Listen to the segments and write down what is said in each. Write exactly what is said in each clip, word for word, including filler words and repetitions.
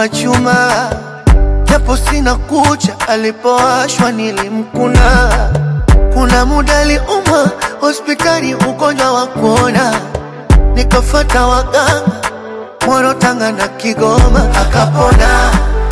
wa chuma, japo sina kucha, alipoashwa nilimkuna. Kuna muda aliumwa hospitali ugonjwa wa kuona, nikafata waganga Moro, Tanga na Kigoma, akapona,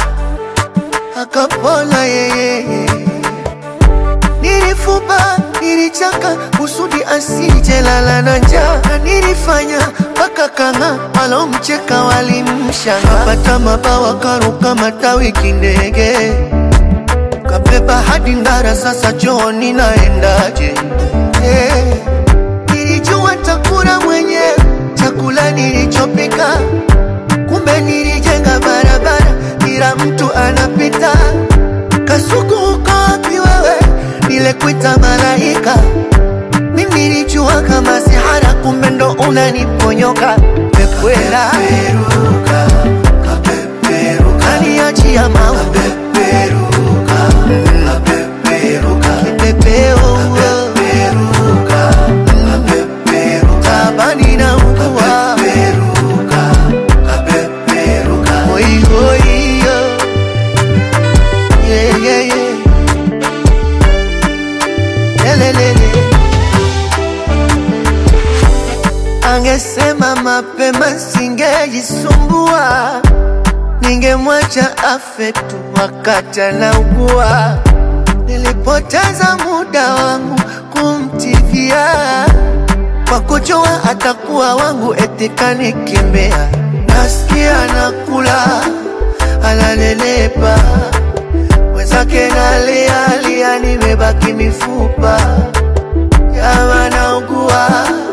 akapona yeye. Nilifuba, nilichaka kusudi asije lala na njaa, na nilifanya paka kanga walomcheka walimshanga. Kapata mabawa karuka matawi kindege, kabeba hadi Ndara, sasa Johni naendaje? Hey, nilijua takula mwenye chakula nilichopika, kumbe nilijenga barabara kila mtu anapita. Kasuku uko wapi wewe, nilekuita malaika. Mimi nilijua kama sihara, kumbe ndo unaniponyoka. Pekwela kaperuka, kapeperuka, kaniachia mawe. Kapeperuka, kapeperuka, kipepeo kapeperuka, kapeperuka, tabani na ukua. Kapeperuka, kapeperuka, hoi hoi yo. Yeah, yeah, yeah. Lelelele. Angesema mapema singejisumbua, ningemwacha afe tu wakati anaugua. Nilipoteza muda wangu kumtivia, kwa kujua atakuwa wangu eti kanikimbia. Nasikia nakula, analelepa, wenzake nalia lia, nimebaki mifupa. Jama naugua,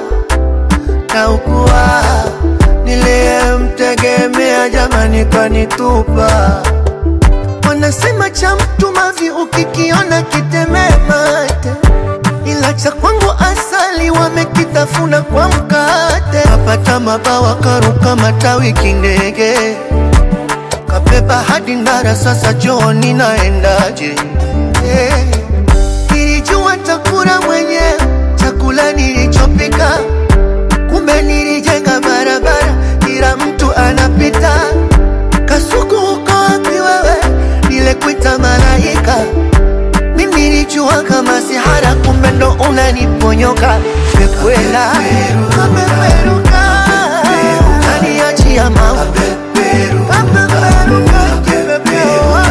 naugua, niliyemtegemea jamani kanitupa. Wanasema cha mtu mavi ukikiona kitemee mate, ila cha kwangu asali wamekitafuna kwa mkate. Kapata mabawa karuka matawi kindege, kabeba hadi Ndara, sasa Johni naendaje? Hey, nilijua takula mwenye chakula nilichopika, kumbe nilijenga barabara kila mtu anapita. Kasuku uko wapi wewe, nilekuita malaika. Mimi nilijua kama sihara, kumbe ndo unaniponyoka. Pekwela kapeperuka, kaniachia mawe. Kapeperuka, kipepeo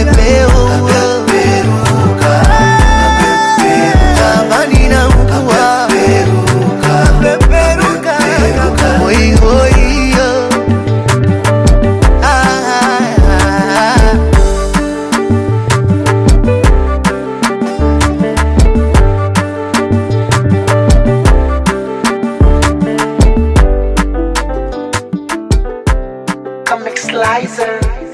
kapeperuka, tabani na ukua. Kapeperuka, hoi hoi yo. Ah, ah, ah. Comic Slicer.